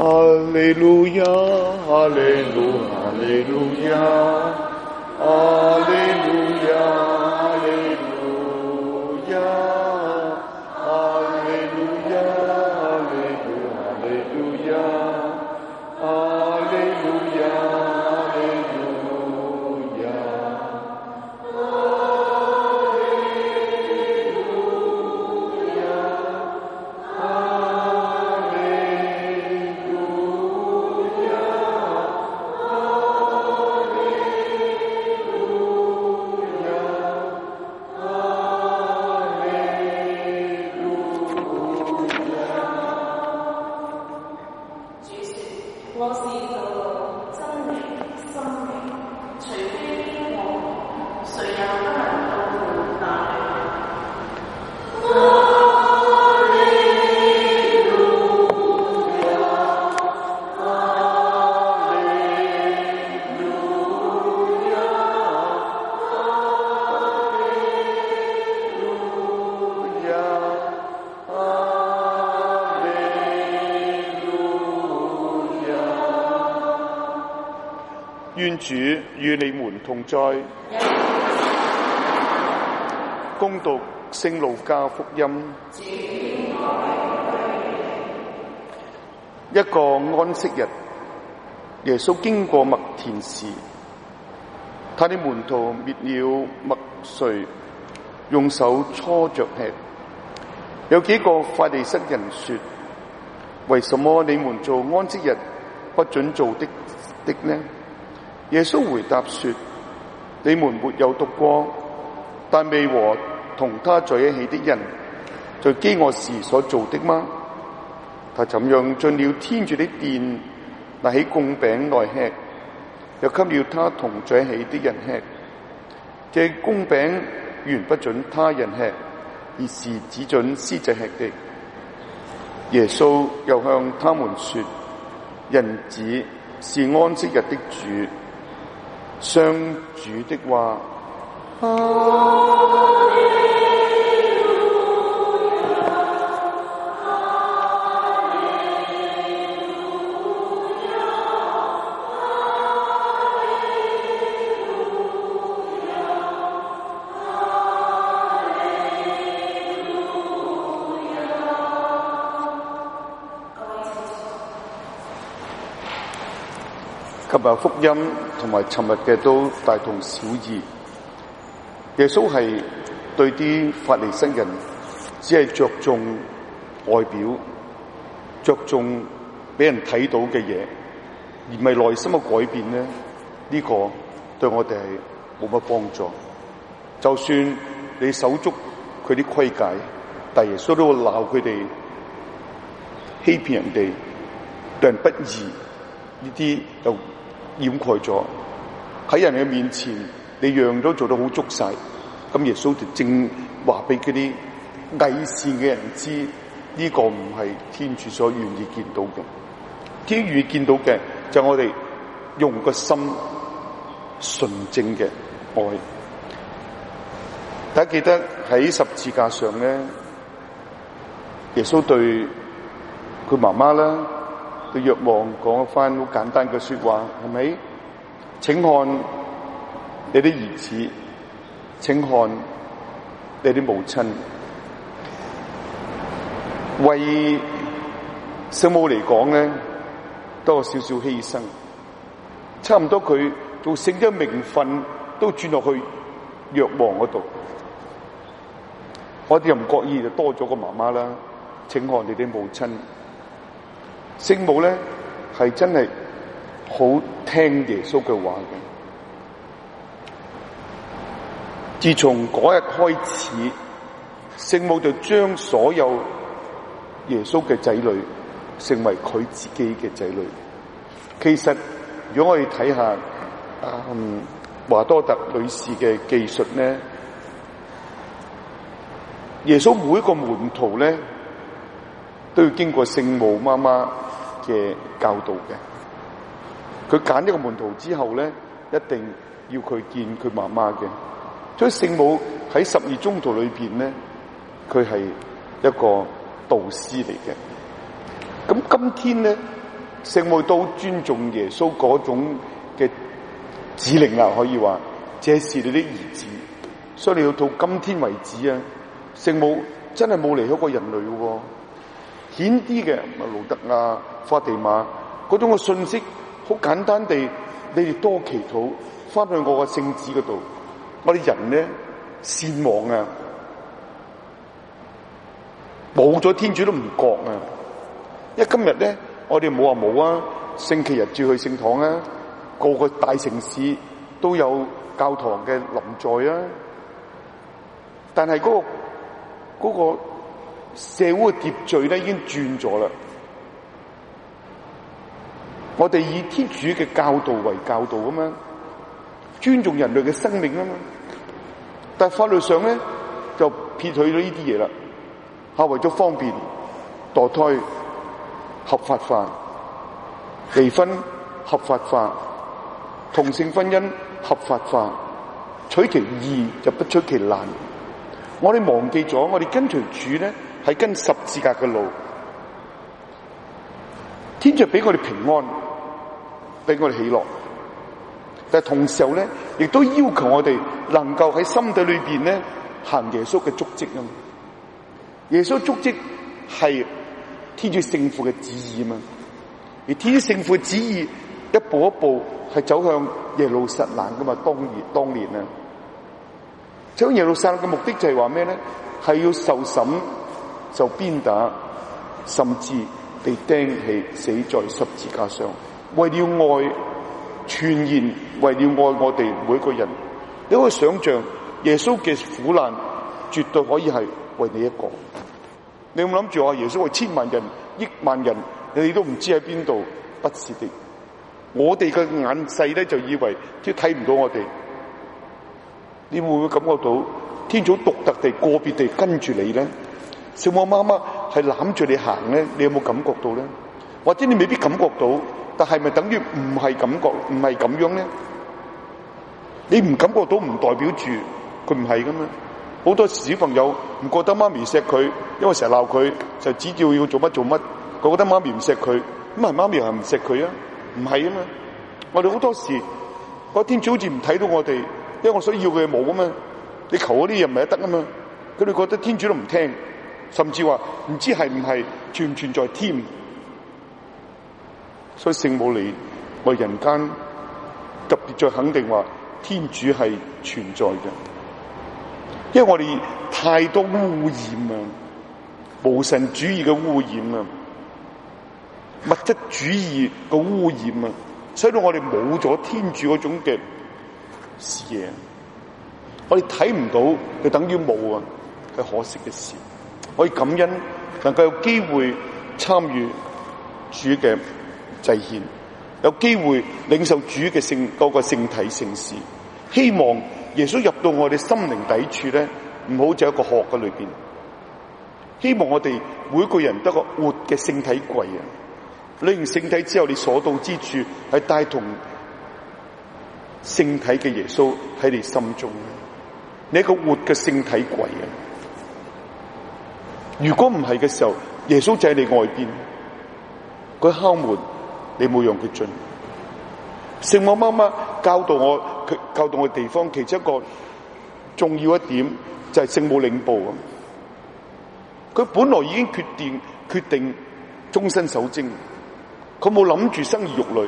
哈利路亞，哈利路，哈利路亞，哈利路亞，哈利路亞，哈利路亞，哈利路亞，哈利路亞，哈利路亞。願主與你們同在。恭讀聖路加福音。一個安息日，耶穌經過麥田時，他的門徒滅了麥穗，用手搓着吃。有幾個法利塞人說：為什麼你們做安息日不准做的呢？耶穌回答說：你們沒有讀過，但未和同他在一起的人，在飢餓時所做的嗎？他怎樣進了天主的殿，拿起供餅來吃，又給了他同在一起的人吃。這供餅原不准他人吃，而是只准司祭吃的。耶穌又向他們說：人子是安息日的主。上主的話。今日福音同埋尋日嘅都大同小異。耶穌係對啲法利塞人只係着重外表，着重俾人睇到嘅嘢，而唔係內心嘅改變咧。呢個對我哋係冇乜幫助。就算你守足佢啲規戒，但耶穌都會鬧佢哋欺騙人哋，對人不義，呢啲就掩蓋咗喺人嘅面前，你樣都做得好足晒。咁耶穌就正話俾嗰啲偽善嘅人知，呢個唔係天主所願意見到嘅。天主見到嘅就係我哋用個心純正嘅愛。大家記得喺十字架上咧，耶穌對佢媽媽啦，對若望講一番好簡單嘅說話，係咪？請看你的兒子，請看你的母親。為聖母嚟講咧，都有少少犧牲，差唔多佢做聖嘅名分都轉落去若望嗰度。我哋又唔覺意就多咗個媽媽啦。請看你的母親。聖母咧係真係好聽耶穌嘅話嘅。自從嗰日開始，聖母就將所有耶穌嘅仔女成為佢自己嘅仔女。其實如果我哋睇下華多特女士嘅記述咧，耶穌每一個門徒咧都要經過聖母媽媽嘅教導嘅。佢揀一個門徒之後咧，一定要佢見佢媽媽嘅。所以聖母喺12宗徒裏邊咧，佢係一個導師嚟嘅。咁今天咧， 聖母都尊重耶穌嗰種嘅指令啦，可以話這是你的兒子。所以你要到今天為止啊，聖母真係冇離開過人類嘅。顯啲嘅路德亞、法地瑪嗰種嘅信息，好簡單地，你哋多祈禱，翻去我個聖子嗰度。我哋人咧善忘啊，冇咗天主都唔覺啊。因為今日咧，我哋冇話冇啊，星期日照去聖堂啊，個個大城市都有教堂嘅臨在啊。但係嗰個社會嘅秩序咧已經轉咗啦。我哋以天主嘅教導為教導啊嘛，尊重人類嘅生命啊嘛。但係法律上咧就撇去咗呢啲嘢啦，為咗方便墮胎合法化、離婚合法化、同性婚姻合法化，取其易就不取其難。我哋忘記咗，我哋跟隨主咧係跟十字架嘅路。天主俾我哋平安，俾我哋喜樂，但係同時候咧，亦都要求我哋能夠喺心底裏邊咧行耶穌嘅足跡啊！耶穌足跡係天主聖父嘅旨意啊嘛，而天主聖父嘅旨意一步一步係走向耶路撒冷噶嘛。當年啊，走向耶路撒冷嘅目的就係話咩咧？係要受審、受鞭打，甚至被釘起死在十字架上，為了愛，全然為了愛我哋每一個人。你可以想象耶穌嘅苦難絕對可以係為你一個。你有冇諗住話耶穌為千萬人、億萬人，你都唔知喺邊度？不是的，我哋嘅眼細咧就以為即係睇唔到我哋。你會唔會感覺到天主獨特地、個別地跟住你咧？聖母媽媽係攬住你行咧，你有冇感覺到咧？或者你未必感覺到，但係咪等於唔係感覺，唔係咁樣咧？你唔感覺到唔代表住佢唔係噶嘛？好多小朋友唔覺得媽咪錫佢，因為成日鬧佢，就指叫要做乜做乜，佢覺得媽咪唔錫佢，咁係媽咪係唔錫佢啊？唔係啊嘛！我哋好多時，個天主好似唔睇到我哋，因為我所要嘅冇啊嘛，你求嗰啲嘢唔係得啊嘛，佢哋覺得天主都唔聽，甚至話唔知係唔係存唔存在添。所以聖母嚟為人間特別再肯定話天主係存在嘅，因為我哋太多污染啊，無神主義嘅污染啊，物質主義嘅污染啊，使到我哋冇咗天主嗰種嘅視野，我哋睇唔到就等於冇啊，係可惜嘅事。我哋感恩能夠有機會參與主嘅祭獻，有機會領受主嘅嗰個聖體聖事，希望耶穌入到我哋心靈底處咧，唔好就一個殼嘅裏邊。希望我哋每個人得個活嘅聖體櫃啊！領完聖體之後，你所到之處係帶同聖體嘅耶穌喺你心中，你一個活嘅聖體櫃啊！如果唔係嘅時候，耶穌就喺你外邊，佢敲門，你冇讓佢進。聖母媽媽教導我地方，其中一個重要一點就係聖母領報啊！佢本來已經決定終身守貞，佢冇諗住生兒育女，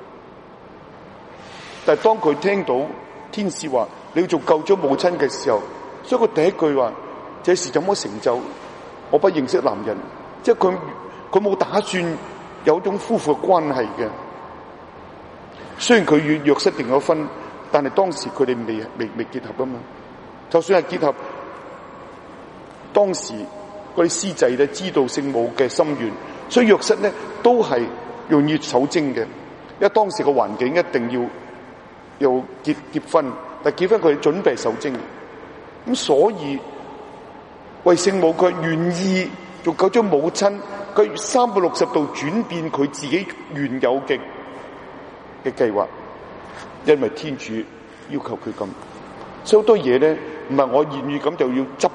但係當佢聽到天使話你要做救咗母親嘅時候，所以佢第一句話：這事怎麼成就？我不認識男人，即係佢冇打算有一種夫婦嘅關係嘅。雖然佢與約瑟訂咗婚，但係當時佢哋未結合啊嘛。就算係結合，當時嗰啲司祭咧知道聖母嘅心願，所以約瑟咧都係願意守貞嘅。因為當時個環境一定要結婚，但結婚佢哋準備守貞，咁所以為聖母佢願意做救咗母親，佢360度轉變佢自己原有嘅計劃，因為天主要求佢咁。所以好多嘢咧唔係我願意咁就要執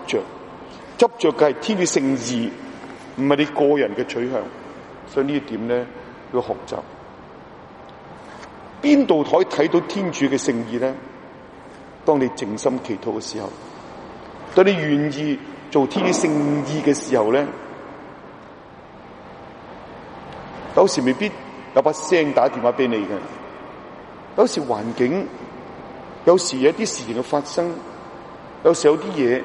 着嘅係天主聖意，唔係你個人嘅取向。所以呢一點咧， 去學習。邊度可以睇到天主嘅聖意咧？當你靜心祈禱嘅時候，當你願意做天主聖意嘅時候咧，有時未必有把聲打電話俾你嘅，有時環境，有時有啲事情嘅發生，有時有啲嘢，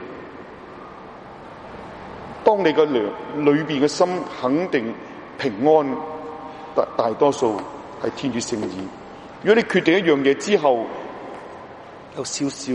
當你個裏邊嘅心肯定平安，大多數係天主聖意。如果你決定一樣嘢之後有少少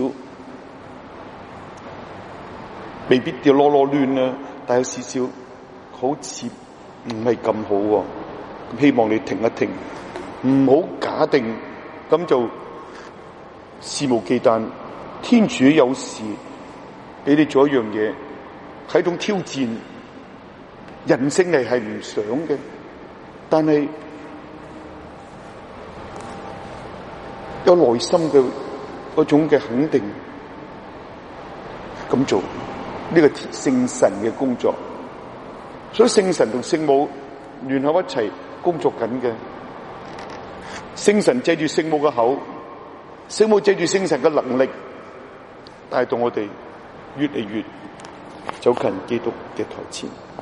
未必要囉囉攣啦，但有少少好似唔係咁好喎，咁希望你停一停，唔好假定咁就肆無忌憚。天主有時俾你做一樣嘢係一種挑戰，人性係唔想嘅，但係有內心嘅嗰種嘅肯定咁做，呢個聖神嘅工作。所以聖神同聖母聯合一齊工作緊嘅。聖神借住聖母嘅口，聖母借住聖神嘅能力，帶動我哋越嚟越走近基督嘅台前。